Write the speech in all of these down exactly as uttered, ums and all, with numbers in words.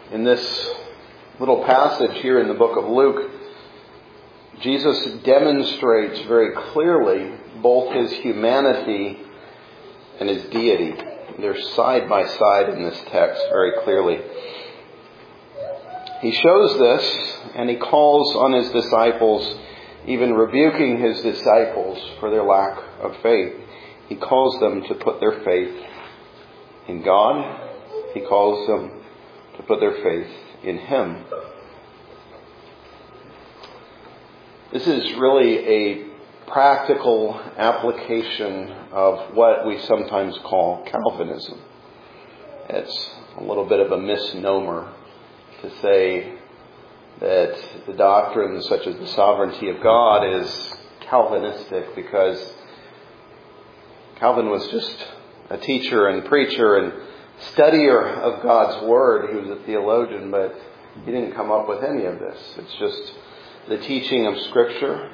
In this little passage here in the book of Luke, Jesus demonstrates very clearly both his humanity and his deity. They're side by side in this text very clearly. He shows this, and he calls on his disciples, even rebuking his disciples for their lack of faith. He calls them to put their faith in God. He calls them to put their faith in Him. This is really a practical application of what we sometimes call Calvinism. It's a little bit of a misnomer to say that the doctrine such as the sovereignty of God is Calvinistic, because Calvin was just a teacher and preacher and studier of God's Word. He was a theologian, but he didn't come up with any of this. It's just the teaching of Scripture.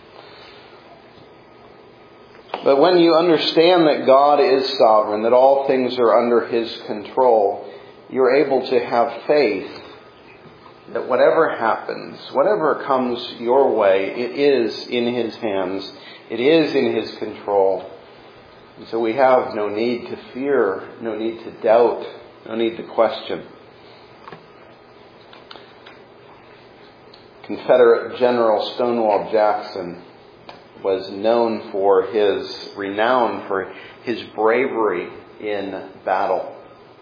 But when you understand that God is sovereign, that all things are under His control, you're able to have faith that whatever happens, whatever comes your way, it is in His hands. It is in His control. And so we have no need to fear, no need to doubt, no need to question. Confederate General Stonewall Jackson was known for his renown for his bravery in battle.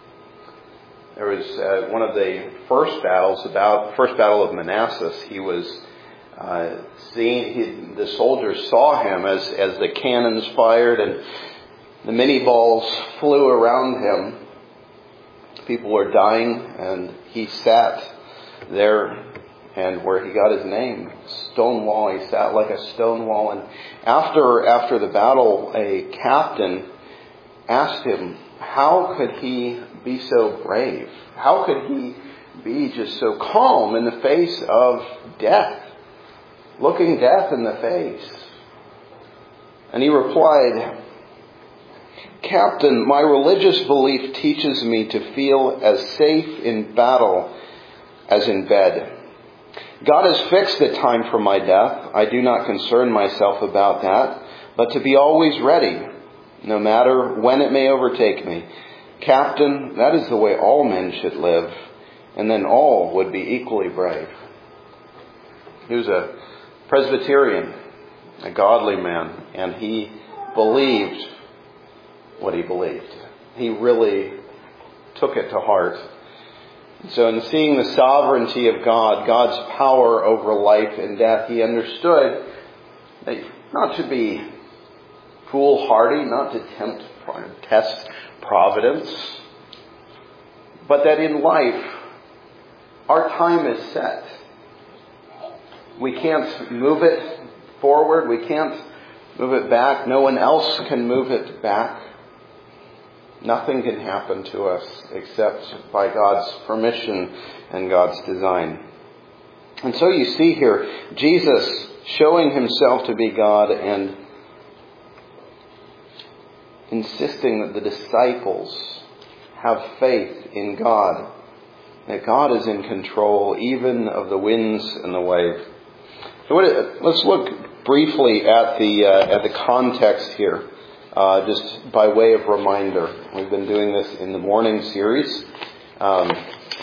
There was uh, one of the first battles, about first battle of Manassas. He was uh, seen. He, the soldiers saw him as as the cannons fired and the mini balls flew around him. People were dying, and he sat there. And where he got his name, Stonewall, he sat like a stone wall. And after after the battle, a captain asked him, how could he be so brave? How could he be just so calm in the face of death, looking death in the face? And he replied, "Captain, my religious belief teaches me to feel as safe in battle as in bed. God has fixed the time for my death. I do not concern myself about that, but to be always ready, no matter when it may overtake me. Captain, that is the way all men should live, and then all would be equally brave." He was a Presbyterian, a godly man, and he believed what he believed. He really took it to heart. So in seeing the sovereignty of God, God's power over life and death, he understood that not to be foolhardy, not to tempt, test providence, but that in life, our time is set. We can't move it forward. We can't move it back. No one else can move it back. Nothing can happen to us except by God's permission and God's design. And so you see here Jesus showing himself to be God and insisting that the disciples have faith in God, that God is in control even of the winds and the wave. So let's look briefly at the uh, at the context here. Uh, just by way of reminder, we've been doing this in the morning series. Um,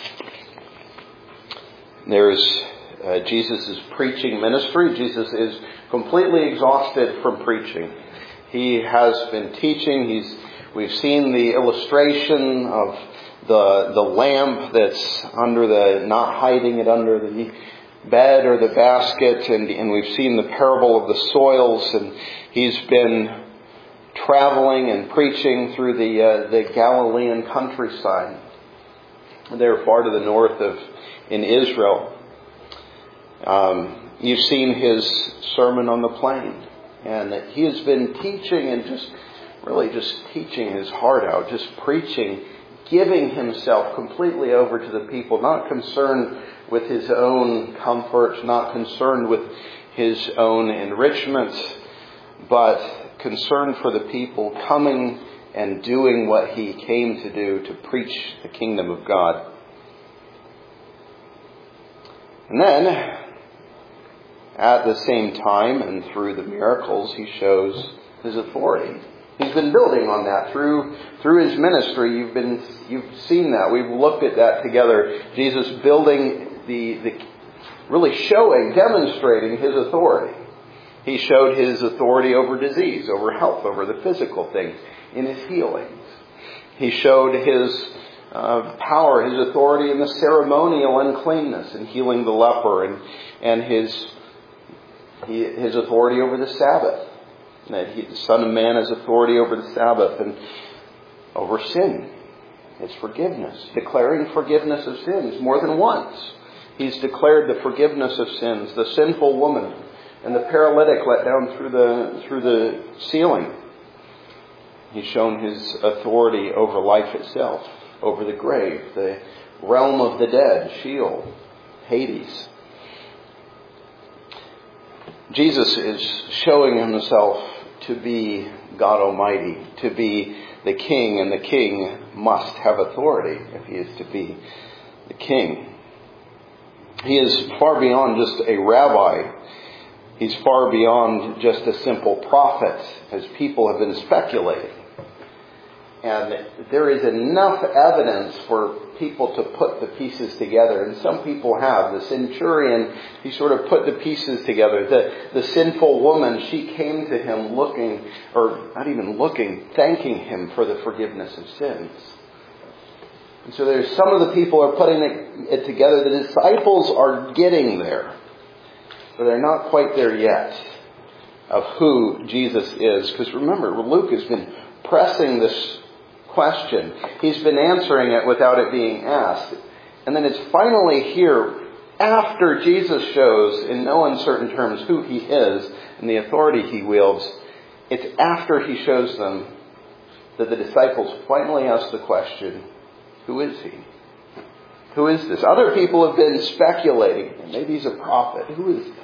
there's uh, Jesus' preaching ministry. Jesus is completely exhausted from preaching. He has been teaching. He's we've seen the illustration of the the lamp that's under the not hiding it under the bed or the basket, and and we've seen the parable of the soils, and he's been traveling and preaching through the uh, the Galilean countryside. They're far to the north of in Israel. Um, you've seen his Sermon on the Plain, and he has been teaching and just really just teaching his heart out, just preaching, giving himself completely over to the people, not concerned with his own comfort, not concerned with his own enrichment, but concerned for the people, coming and doing what he came to do, to preach the kingdom of God. And then, at the same time and through the miracles, he shows his authority. He's been building on that through through his ministry. You've been you've seen that. We've looked at that together. Jesus building the the really showing, demonstrating his authority. He showed his authority over disease, over health, over the physical things, in his healings. He showed his uh, power, his authority in the ceremonial uncleanness and healing the leper, and and his he, his authority over the Sabbath. That he, the Son of Man has authority over the Sabbath and over sin. It's forgiveness. Declaring forgiveness of sins more than once. He's declared the forgiveness of sins. The sinful woman and the paralytic let down through the through the ceiling. He's shown his authority over life itself, over the grave, the realm of the dead, Sheol, Hades. Jesus is showing himself to be God Almighty, to be the King, and the King must have authority if he is to be the King. He is far beyond just a rabbi. He's far beyond just a simple prophet, as people have been speculating. And there is enough evidence for people to put the pieces together. And some people have. The centurion, he sort of put the pieces together. The, the sinful woman, she came to him looking, or not even looking, thanking him for the forgiveness of sins. And so there's some of the people are putting it, it together. The disciples are getting there. But they're not quite there yet of who Jesus is. Because remember, Luke has been pressing this question. He's been answering it without it being asked. And then it's finally here, after Jesus shows in no uncertain terms who he is and the authority he wields, it's after he shows them that the disciples finally ask the question, who is he? Who is this? Other people have been speculating. Maybe he's a prophet. Who is this?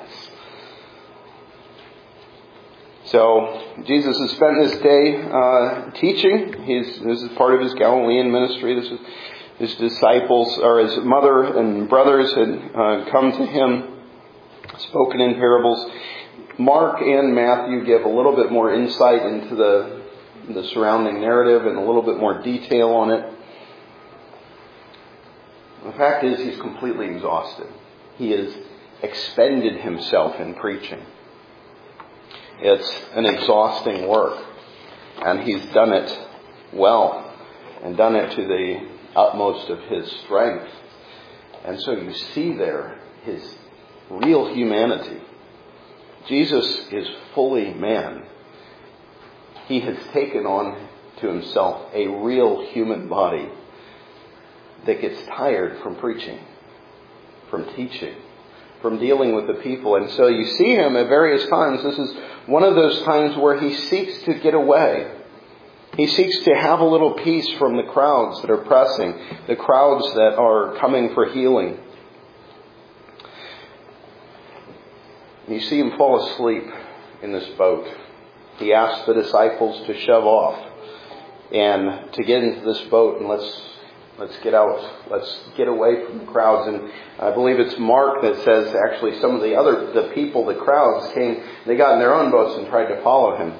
So Jesus has spent this day uh, teaching. He's, this is part of his Galilean ministry. This is, his disciples, or his mother and brothers had uh, come to him, spoken in parables. Mark and Matthew give a little bit more insight into the, the surrounding narrative and a little bit more detail on it. The fact is, he's completely exhausted. He has expended himself in preaching. It's an exhausting work, and he's done it well, and done it to the utmost of his strength. And so you see there his real humanity. Jesus is fully man. He has taken on to himself a real human body that gets tired from preaching, from teaching, from dealing with the people. And so you see him at various times. This is one of those times where he seeks to get away. He seeks to have a little peace from the crowds that are pressing, the crowds that are coming for healing. You see him fall asleep in this boat. He asks the disciples to shove off and to get into this boat and let's Let's get out. Let's get away from the crowds. And I believe it's Mark that says actually some of the other, the people, the crowds came, they got in their own boats and tried to follow him.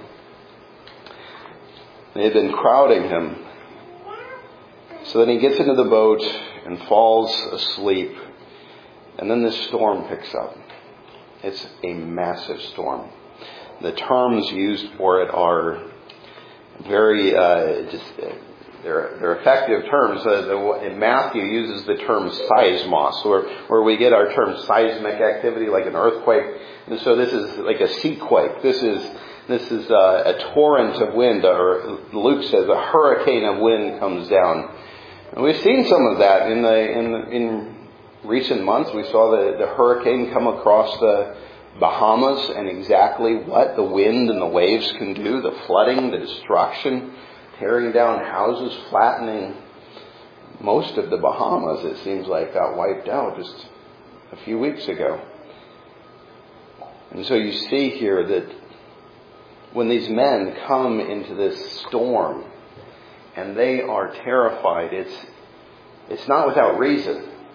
They had been crowding him. So then he gets into the boat and falls asleep. And then this storm picks up. It's a massive storm. The terms used for it are very, uh, just, uh, They're, they're effective terms. Uh, the, Matthew uses the term seismos, where, where we get our term seismic activity, like an earthquake. And so this is like a seaquake. This is this is uh, a torrent of wind, or Luke says a hurricane of wind comes down. And we've seen some of that in the in the, in recent months. We saw the, the hurricane come across the Bahamas, and exactly what the wind and the waves can do, the flooding, the destruction, tearing down houses, flattening most of the Bahamas, it seems like, got wiped out just a few weeks ago. And so you see here that when these men come into this storm and they are terrified, it's it's not without reason.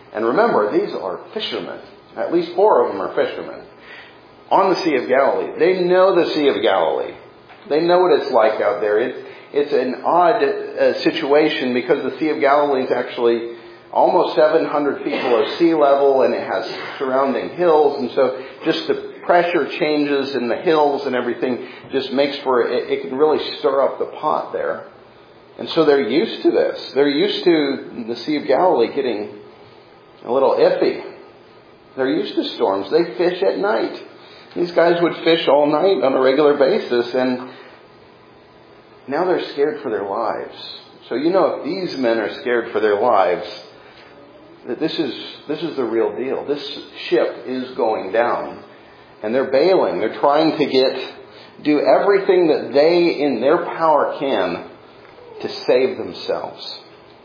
And remember, these are fishermen. At least four of them are fishermen. On the Sea of Galilee. They know the Sea of Galilee. They know what it's like out there. It, it's an odd uh, situation because the Sea of Galilee is actually almost seven hundred feet below sea level, and it has surrounding hills. And so just the pressure changes in the hills and everything just makes for, it, it can really stir up the pot there. And so they're used to this. They're used to the Sea of Galilee getting a little iffy. They're used to storms. They fish at night. These guys would fish all night on a regular basis, and now they're scared for their lives. So you know, if these men are scared for their lives, that this is this is the real deal. This ship is going down. And they're bailing. They're trying to get, do everything that they in their power can to save themselves.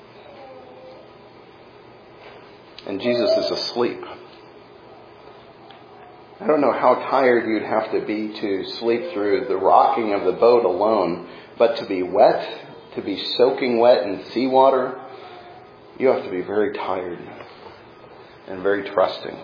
And Jesus is asleep. I don't know how tired you'd have to be to sleep through the rocking of the boat alone, but to be wet, to be soaking wet in seawater, you have to be very tired and very trusting.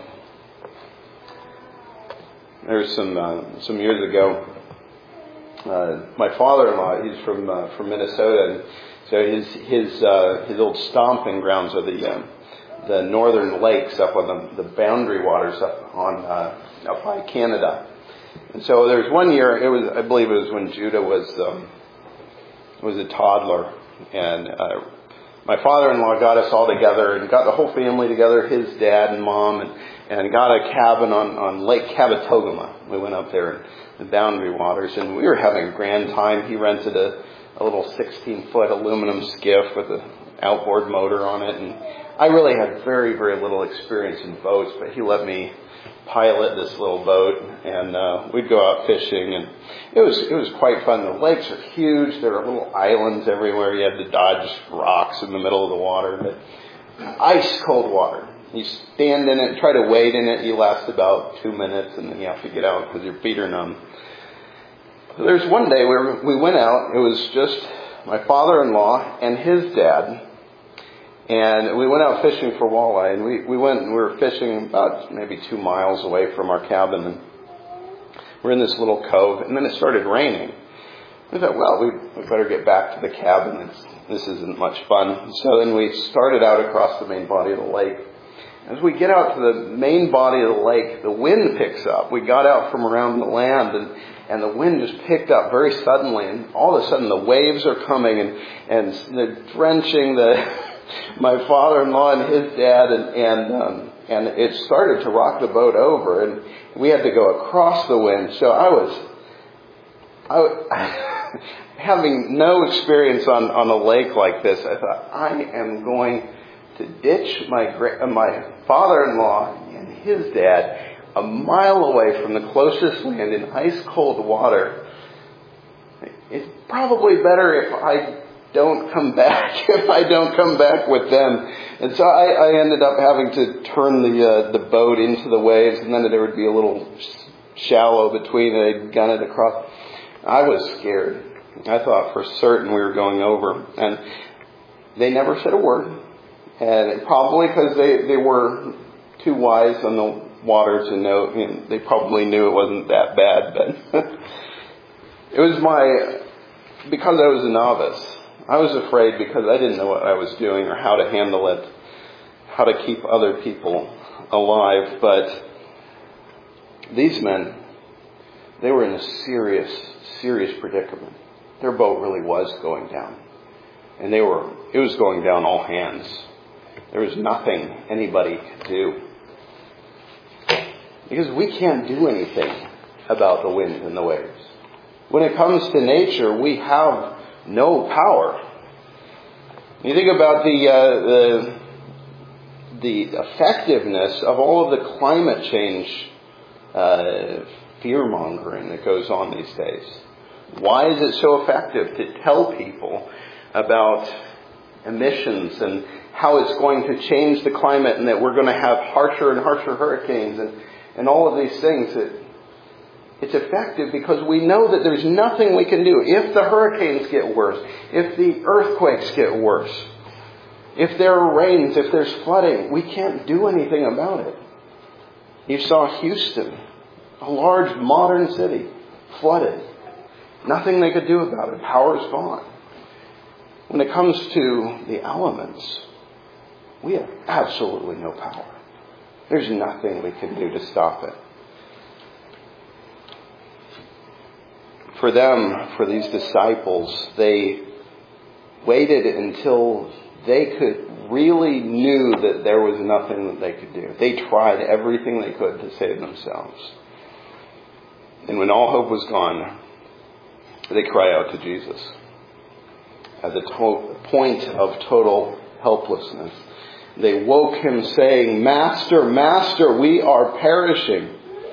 There's some uh, some years ago, uh, my father-in-law, he's from uh, from Minnesota, and so his his uh, his old stomping grounds are the uh, the northern lakes up on the, the boundary waters up on uh, up by Canada. And so there was one year, it was I believe it was when Judah was um, was a toddler, and uh, my father-in-law got us all together and got the whole family together, his dad and mom, and and got a cabin on, on Lake Cabotogama. We went up there in the boundary waters, and we were having a grand time. He rented a, a little sixteen-foot aluminum skiff with an outboard motor on it, and I really had very, very little experience in boats, but he let me pilot this little boat, and uh, we'd go out fishing, and it was it was quite fun. The lakes are huge. There are little islands everywhere. You had to dodge rocks in the middle of the water, but ice cold water. You stand in it, try to wade in it. You last about two minutes, and then you have to get out because your feet are numb. So there's one day where we went out. It was just my father-in-law and his dad, and we went out fishing for walleye. And we, we went and we were fishing about maybe two miles away from our cabin, and we're in this little cove. And then it started raining. We thought, well, we, we better get back to the cabin. It's, this isn't much fun. So then we started out across the main body of the lake. As we get out to the main body of the lake, the wind picks up. We got out from around the land, and, and the wind just picked up very suddenly. And all of a sudden, the waves are coming, and, and they're drenching the my father-in-law and his dad, and and, um, and it started to rock the boat over, and we had to go across the wind. So I was, I, having no experience on, on a lake like this, I thought, I am going to ditch my my father-in-law and his dad a mile away from the closest land in ice-cold water. It's probably better if I don't come back, if I don't come back with them. And so I, I ended up having to turn the uh, the boat into the waves, and then there would be a little shallow between, and I'd gun it across. I was scared. I thought for certain we were going over. And they never said a word. And probably because they, they were too wise on the water to know, you know, they probably knew it wasn't that bad. But it was my, because I was a novice, I was afraid because I didn't know what I was doing or how to handle it, how to keep other people alive. But these men, they were in a serious, serious predicament. Their boat really was going down. And they were, it was going down all hands. There was nothing anybody could do. Because we can't do anything about the wind and the waves. When it comes to nature, we have no power. You think about the uh, the the effectiveness of all of the climate change uh, fear-mongering that goes on these days. Why is it so effective to tell people about emissions and how it's going to change the climate and that we're going to have harsher and harsher hurricanes and, and all of these things? That it's effective because we know that there's nothing we can do. If the hurricanes get worse, if the earthquakes get worse, If there are rains, if there's flooding, we can't do anything about it. You saw Houston, a large modern city, flooded. Nothing they could do about it. Power's gone. When it comes to the elements, we have absolutely no power. There's nothing we can do to stop it. For them, for these disciples, they waited until they could really knew that there was nothing that they could do. They tried everything they could to save themselves. And when all hope was gone, they cry out to Jesus at the to- point of total helplessness. They woke him saying, "Master, Master, we are perishing."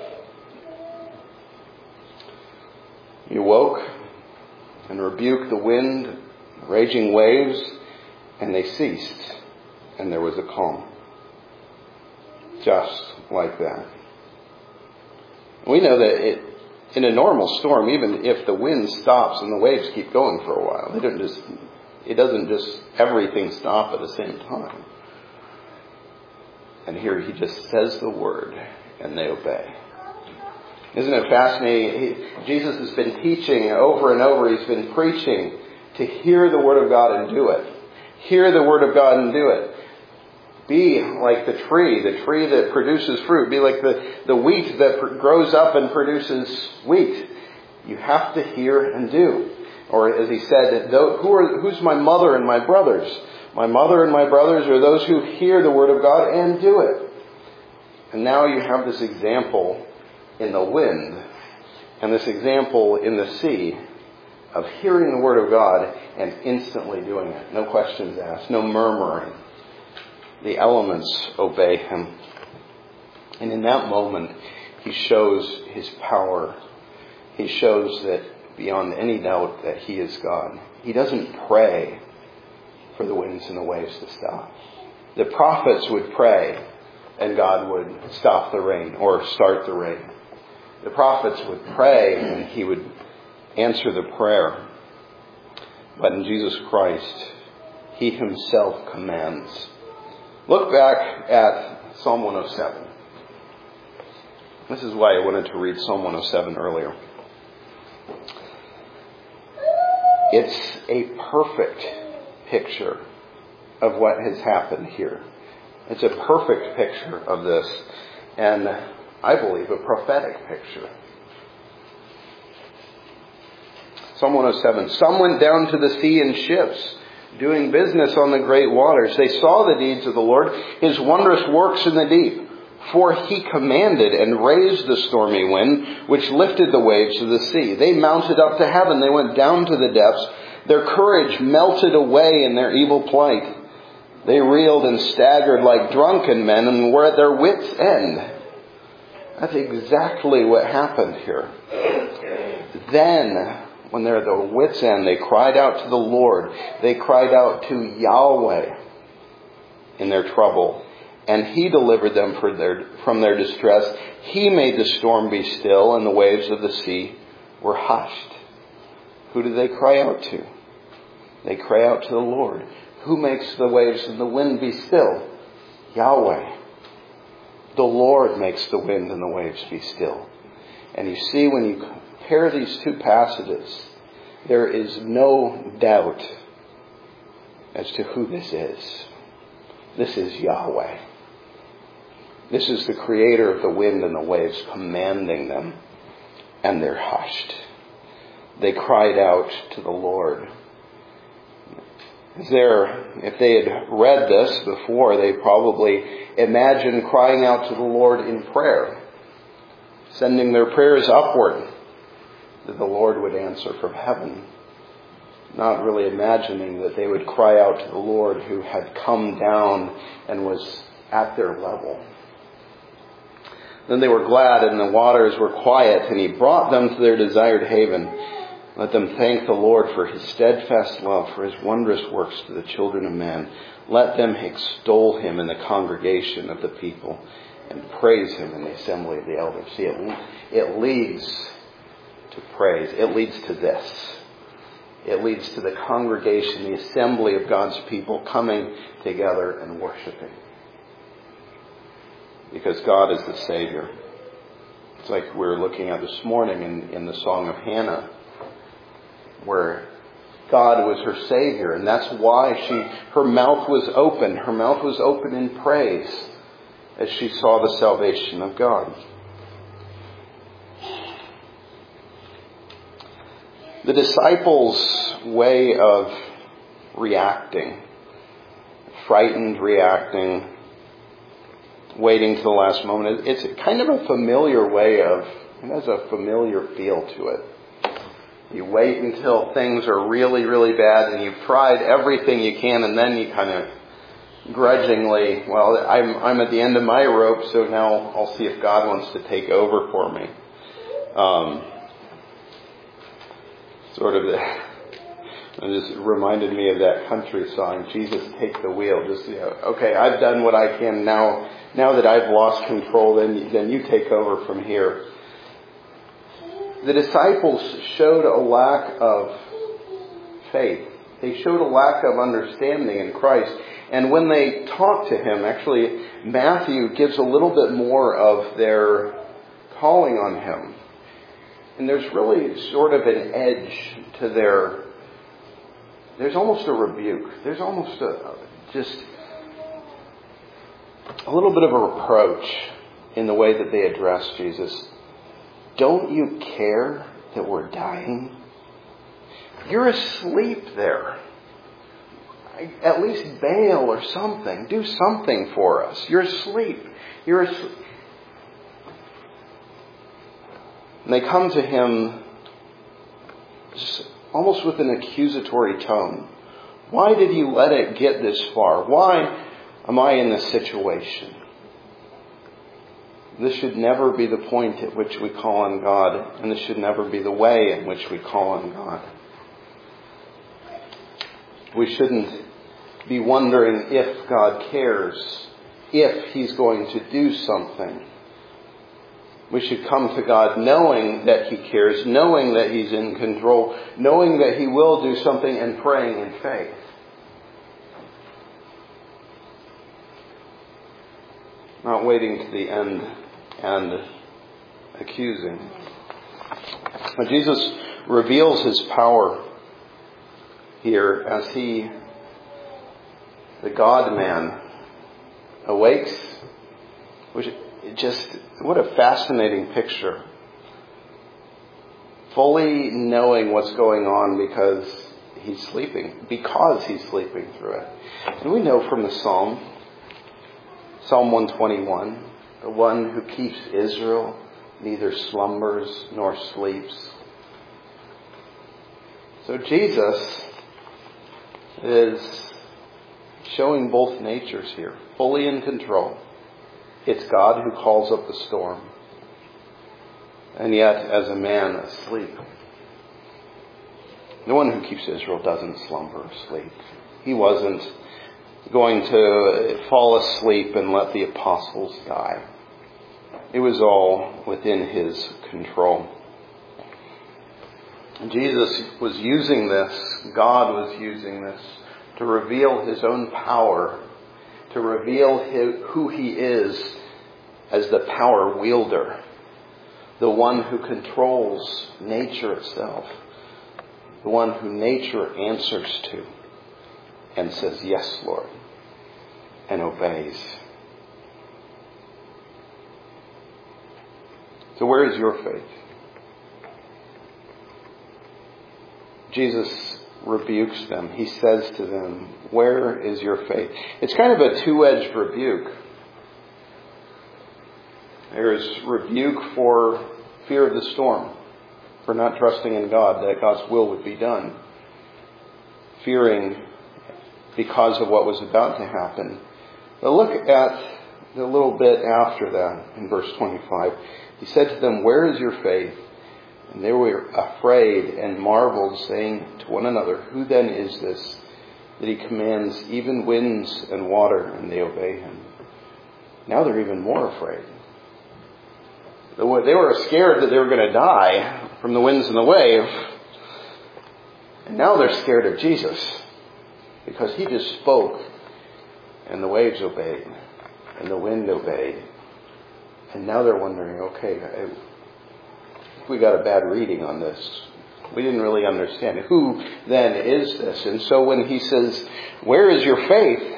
He woke and rebuked the wind, the raging waves, and they ceased, and there was a calm. Just like that. We know that it, in a normal storm, even if the wind stops and the waves keep going for a while, they don't just, it doesn't just everything stop at the same time. And here he just says the word, and they obey. Isn't it fascinating? He, Jesus has been teaching over and over. He's been preaching to hear the word of God and do it. Hear the word of God and do it. Be like the tree, the tree that produces fruit. Be like the, the wheat that pr- grows up and produces wheat. You have to hear and do. Or as he said, who are, who's my mother and my brothers? My mother and my brothers are those who hear the word of God and do it. And now you have this example in the wind and this example in the sea of hearing the word of God and instantly doing it. No questions asked, no murmuring. The elements obey him. And in that moment, he shows his power. He shows that beyond any doubt that he is God. He doesn't pray for the winds and the waves to stop. The prophets would pray and God would stop the rain or start the rain. The prophets would pray and he would answer the prayer. But in Jesus Christ, he himself commands. Look back at Psalm one oh seven. This is why I wanted to read Psalm one oh seven earlier. It's a perfect picture of what has happened here. It's a perfect picture of this. And I believe a prophetic picture. Psalm one oh seven. Some went down to the sea in ships, doing business on the great waters. They saw the deeds of the Lord, his wondrous works in the deep. For he commanded and raised the stormy wind, which lifted the waves of the sea. They mounted up to heaven. They went down to the depths. Their courage melted away in their evil plight. They reeled and staggered like drunken men and were at their wits' end. That's exactly what happened here. Then, when they're at their wits' end, they cried out to the Lord. They cried out to Yahweh in their trouble. And he delivered them for their, from their distress. He made the storm be still, and the waves of the sea were hushed. Who do they cry out to? They cry out to the Lord. Who makes the waves and the wind be still? Yahweh. The Lord makes the wind and the waves be still. And you see, when you compare these two passages, there is no doubt as to who this is. This is Yahweh. This is the creator of the wind and the waves, commanding them, and they're hushed. They cried out to the Lord. Is there, if they had read this before, they probably imagined crying out to the Lord in prayer, sending their prayers upward, that the Lord would answer from heaven. Not really imagining that they would cry out to the Lord who had come down and was at their level. Then they were glad and the waters were quiet, and he brought them to their desired haven. Let them thank the Lord for his steadfast love, for his wondrous works to the children of man. Let them extol him in the congregation of the people and praise him in the assembly of the elders. See, it, it leads to praise. It leads to this. It leads to the congregation, the assembly of God's people coming together and worshiping. Because God is the Savior. It's like we were looking at this morning in, in the Song of Hannah, where God was her Savior, and that's why she her mouth was open. Her mouth was open in praise as she saw the salvation of God. The disciples' way of reacting, frightened, reacting, waiting to the last moment, it's kind of a familiar way of, it has a familiar feel to it. You wait until things are really, really bad and you've tried everything you can, and then you kind of grudgingly, well, I'm I'm at the end of my rope, so now I'll see if God wants to take over for me. Um, sort of, the, it just reminded me of that country song, Jesus, take the wheel. Just, you know, okay, I've done what I can now. Now that I've lost control, then then you take over from here. The disciples showed a lack of faith. They showed a lack of understanding in Christ. And when they talked to Him, actually, Matthew gives a little bit more of their calling on Him. And there's really sort of an edge to their, there's almost a rebuke. There's almost a, just a little bit of a reproach in the way that they address Jesus. Don't you care that we're dying? You're asleep there. At least bail or something. Do something for us. You're asleep. You're asleep. And they come to Him just almost with an accusatory tone. Why did you let it get this far? Why am I in this situation? This should never be the point at which we call on God, and this should never be the way in which we call on God. We shouldn't be wondering if God cares, if He's going to do something. We should come to God knowing that He cares, knowing that He's in control, knowing that He will do something, and praying in faith. Not waiting to the end and accusing. But Jesus reveals His power here as He, the God-man, awakes. Which just, what a fascinating picture. Fully knowing what's going on because He's sleeping, because He's sleeping through it. And we know from the Psalm, Psalm one twenty-one, the one who keeps Israel neither slumbers nor sleeps. So Jesus is showing both natures here, fully in control. It's God who calls up the storm, and yet as a man asleep. The one who keeps Israel doesn't slumber or sleep. He wasn't going to fall asleep and let the apostles die. It was all within His control. Jesus was using this, God was using this, to reveal His own power, to reveal his, who He is as the power wielder, the one who controls nature itself, the one who nature answers to and says, yes, Lord, and obeys. So where is your faith? Jesus rebukes them. He says to them, where is your faith? It's kind of a two-edged rebuke. There's rebuke for fear of the storm, for not trusting in God, that God's will would be done. Fearing because of what was about to happen. But look at the little bit after that in verse twenty-five. He said to them, where is your faith? And they were afraid and marveled, saying to one another, who then is this, that He commands even winds and water, and they obey Him? Now they're even more afraid. They were scared that they were going to die from the winds and the wave. And now they're scared of Jesus because he just spoke and the waves obeyed and the wind obeyed. And now they're wondering, okay, we got a bad reading on this. We didn't really understand. Who then is this? And so when he says, where is your faith?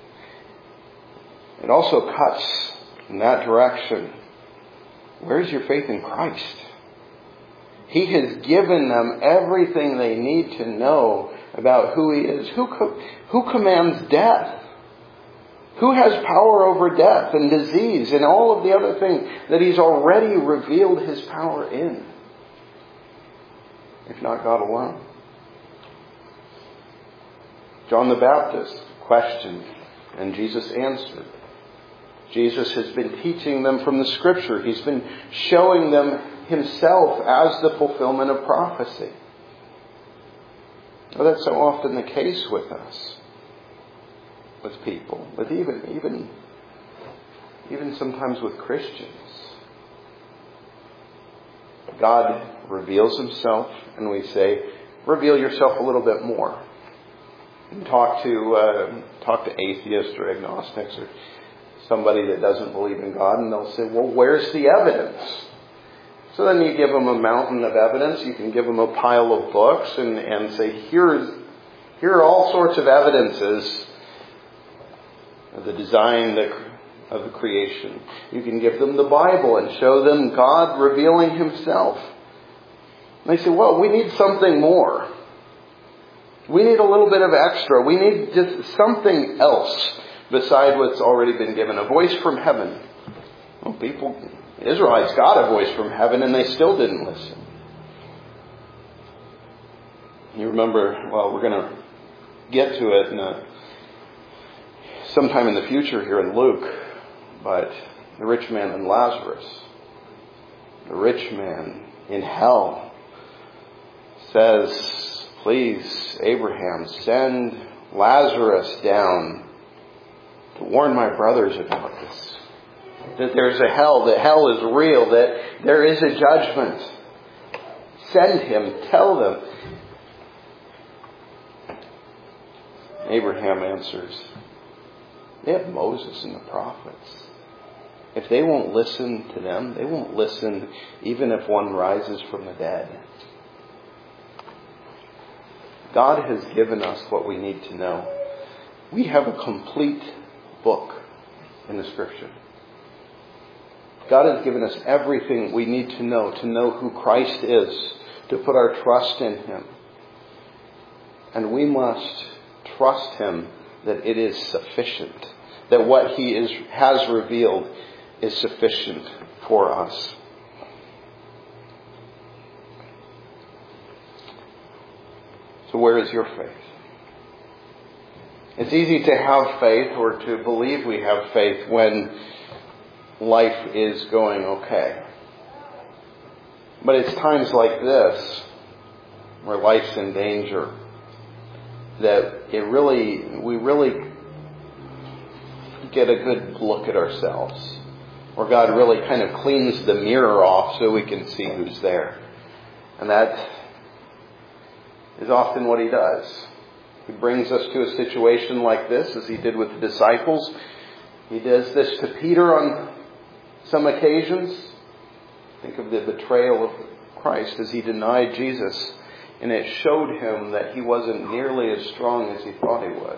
It also cuts in that direction. Where is your faith in Christ? He has given them everything they need to know about who he is. Who, co- who commands death? Who has power over death and disease and all of the other things that he's already revealed his power in? If not God alone. John the Baptist questioned and Jesus answered. Jesus has been teaching them from the Scripture. He's been showing them himself as the fulfillment of prophecy. Well, that's so often the case with us, with people, but even even even sometimes with Christians. God reveals himself, and we say, reveal yourself a little bit more. And talk to uh, talk to atheists or agnostics or somebody that doesn't believe in God, and they'll say, well, where's the evidence? So then you give them a mountain of evidence. You can give them a pile of books and, and say, here's, here are all sorts of evidences of the design of the creation. You can give them the Bible and show them God revealing himself. And they say, well, we need something more. We need a little bit of extra. We need just something else beside what's already been given. A voice from heaven. Well, people, Israelites got a voice from heaven and they still didn't listen. You remember, well, we're going to get to it in a, sometime in the future here in Luke, but the rich man and Lazarus, the rich man in hell says, please, Abraham, send Lazarus down to warn my brothers about this. That there's a hell, that hell is real, that there is a judgment. Send him, tell them. Abraham answers, they have Moses and the prophets. If they won't listen to them, they won't listen even if one rises from the dead. God has given us what we need to know. We have a complete book in the Scripture. God has given us everything we need to know, to know who Christ is, to put our trust in him. And we must trust him that it is sufficient, that what he is, has revealed is sufficient for us. So where is your faith? It's easy to have faith or to believe we have faith when life is going okay. But it's times like this, where life's in danger, that it really, we really get a good look at ourselves. Or God really kind of cleans the mirror off so we can see who's there. And that is often what he does. He brings us to a situation like this, as he did with the disciples. He does this to Peter on some occasions. Think of the betrayal of Christ as he denied Jesus. And it showed him that he wasn't nearly as strong as he thought he was.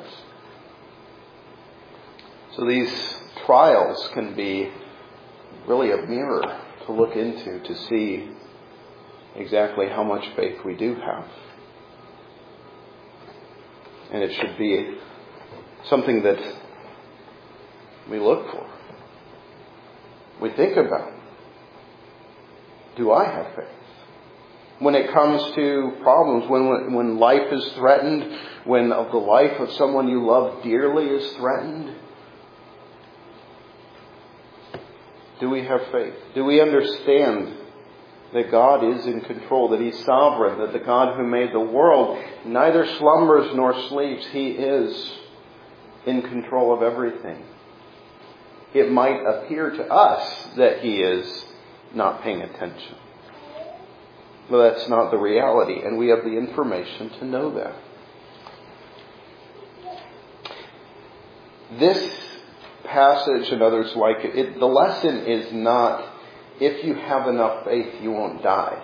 So these trials can be really a mirror to look into to see exactly how much faith we do have. And it should be something that we look for. We think about. Do I have faith? When it comes to problems, when when life is threatened, when of the life of someone you love dearly is threatened, do we have faith? Do we understand that God is in control, that he's sovereign, that the God who made the world neither slumbers nor sleeps. He is in control of everything. It might appear to us that he is not paying attention. But that's not the reality, and we have the information to know that. This passage and others like it, it, the lesson is not, if you have enough faith, you won't die.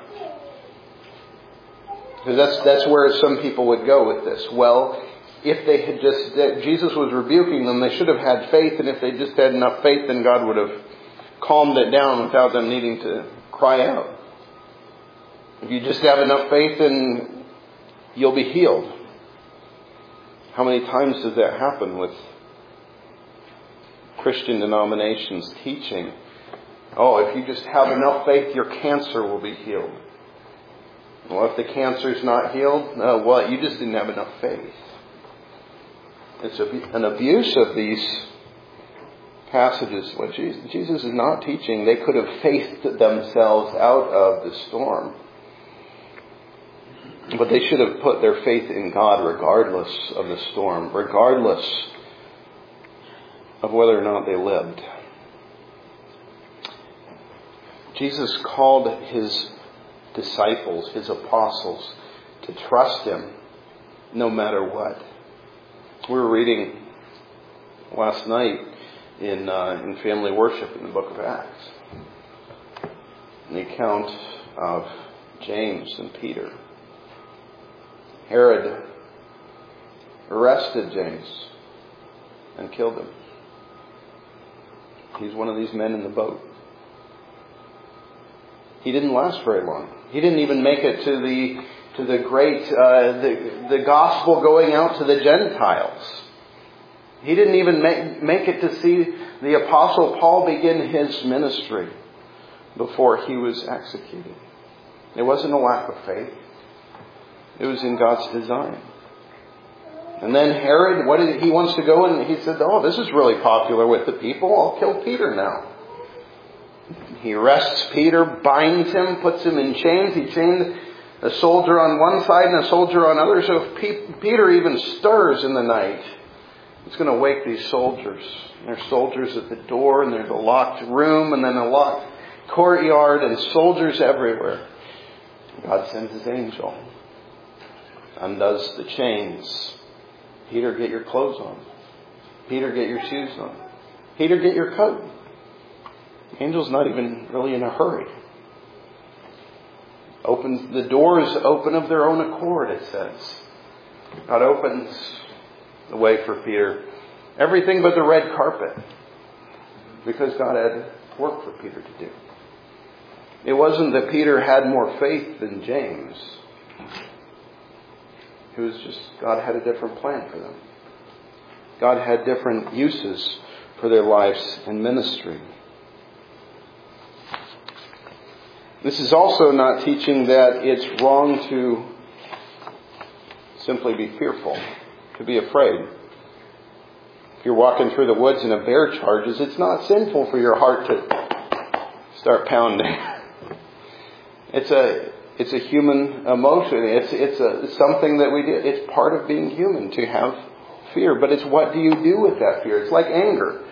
Because that's, that's where some people would go with this. Well, if they had just, that Jesus was rebuking them, they should have had faith, and if they just had enough faith, then God would have calmed it down without them needing to cry out. If you just have enough faith, then you'll be healed. How many times does that happen with Christian denominations teaching, oh, if you just have enough faith, your cancer will be healed. Well, if the cancer's not healed, no, well, you just didn't have enough faith. It's an abuse of these passages. What Jesus is not teaching, they could have faced themselves out of the storm. But they should have put their faith in God regardless of the storm, regardless of whether or not they lived. Jesus called His disciples, His apostles, to trust Him no matter what. We were reading last night in uh, in family worship in the book of Acts, the account of James and Peter. Herod arrested James and killed him. He's one of these men in the boat. He didn't last very long. He didn't even make it to the to the great uh, the the gospel going out to the Gentiles. He didn't even make make it to see the Apostle Paul begin his ministry before he was executed. It wasn't a lack of faith. It was in God's design. And then Herod, what did he, he wants to go and he said, oh, this is really popular with the people. I'll kill Peter now. He arrests Peter, binds him, puts him in chains. He chained a soldier on one side and a soldier on the other. So if P- Peter even stirs in the night, it's going to wake these soldiers. And there's soldiers at the door, and there's a locked room, and then a locked courtyard, and soldiers everywhere. God sends His angel, undoes the chains. Peter, get your clothes on. Peter, get your shoes on. Peter, get your coat. The angel's not even really in a hurry. Opens the doors open of their own accord, it says. God opens the way for Peter. Everything but the red carpet. Because God had work for Peter to do. It wasn't that Peter had more faith than James. It was just God had a different plan for them. God had different uses for their lives and ministry. This is also not teaching that it's wrong to simply be fearful, to be afraid. If you're walking through the woods and a bear charges, it's not sinful for your heart to start pounding. It's a It's a human emotion. It's it's a it's something that we do. It's part of being human to have fear. But it's what do you do with that fear? It's like anger.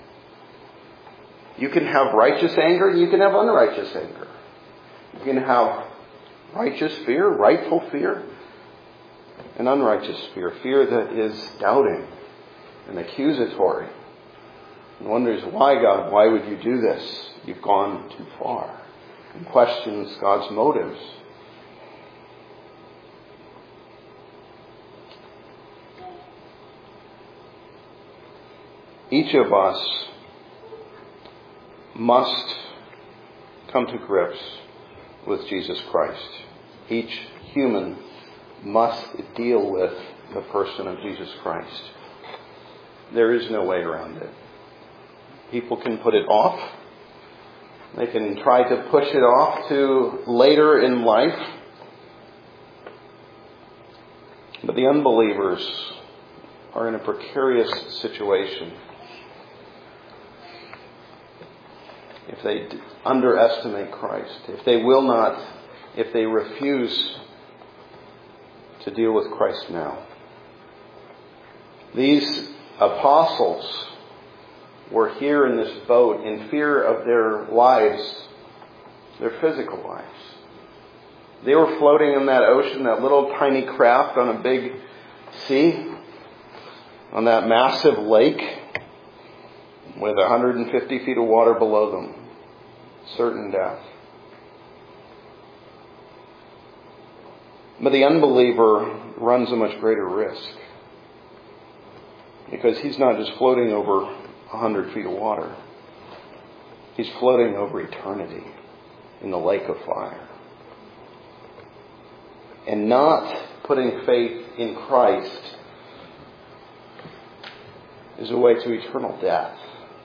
You can have righteous anger and you can have unrighteous anger. You can have righteous fear, rightful fear, and unrighteous fear. Fear that is doubting and accusatory. And wonders, why God? Why would you do this? You've gone too far. And questions God's motives. Each of us must come to grips with Jesus Christ. Each human must deal with the person of Jesus Christ. There is no way around it. People can put it off. They can try to push it off to later in life. But the unbelievers are in a precarious situation. If they underestimate Christ, if they will not, if they refuse to deal with Christ now. These apostles were here in this boat in fear of their lives, their physical lives. They were floating in that ocean, that little tiny craft on a big sea, on that massive lake with one hundred fifty feet of water below them. Certain death. But the unbeliever runs a much greater risk, because he's not just floating over one hundred feet of water. He's floating over eternity in the lake of fire. And not putting faith in Christ is a way to eternal death.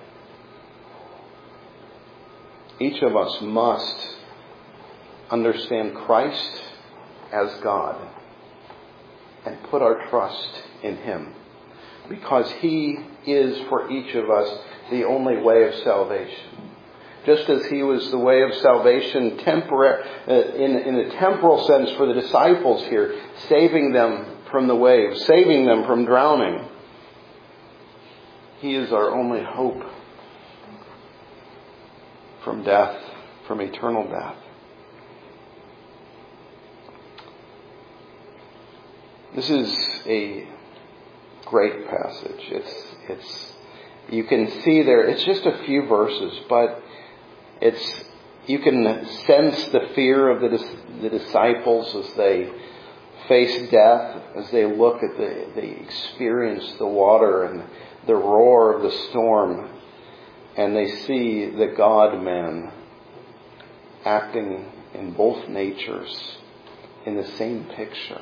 Each of us must understand Christ as God and put our trust in Him, because He is for each of us the only way of salvation. Just as He was the way of salvation tempora- in, in a temporal sense for the disciples here, saving them from the waves, saving them from drowning. He is our only hope from death, from eternal death. This is a great passage. It's, it's, you can see there, it's just a few verses, but it's, you can sense the fear of the, the disciples as they face death, as they look at the, they experience the water and the roar of the storm, and they see the God-man acting in both natures in the same picture.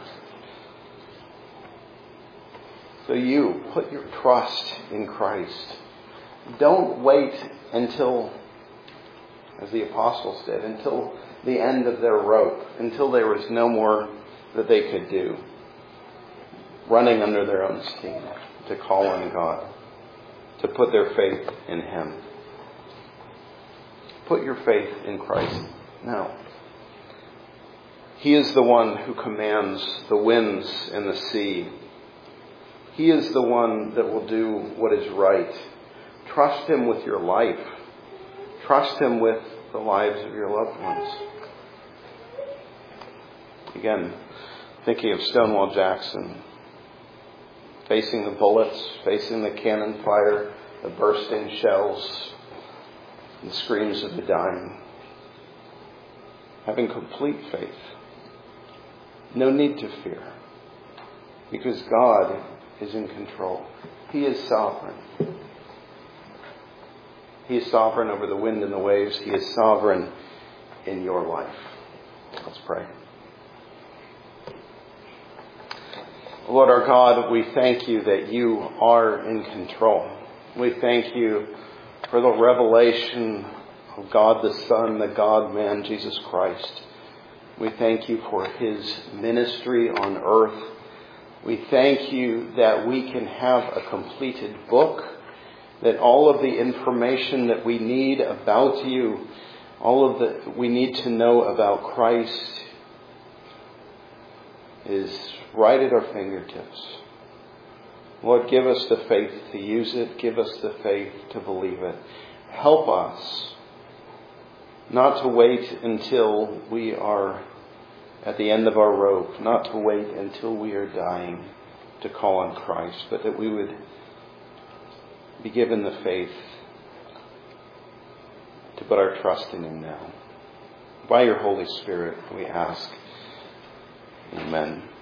So you put your trust in Christ. Don't wait until, as the apostles did, until the end of their rope, until there was no more that they could do, running under their own steam, to call on God, to put their faith in Him. Put your faith in Christ now. He is the one who commands the winds and the sea. He is the one that will do what is right. Trust Him with your life. Trust Him with the lives of your loved ones. Again, thinking of Stonewall Jackson, facing the bullets, facing the cannon fire, the bursting shells, the screams of the dying. Having complete faith. No need to fear, because God is in control. He is sovereign. He is sovereign over the wind and the waves. He is sovereign in your life. Let's pray. Lord our God, we thank You that You are in control. We thank You for the revelation of God the Son, the God-man, Jesus Christ. We thank You for His ministry on earth. We thank You that we can have a completed book, that all of the information that we need about You, all of the we need to know about Christ is right at our fingertips. Lord, give us the faith to use it. Give us the faith to believe it. Help us not to wait until we are at the end of our rope, not to wait until we are dying to call on Christ, but that we would be given the faith to put our trust in Him now. By Your Holy Spirit, we ask. Amen.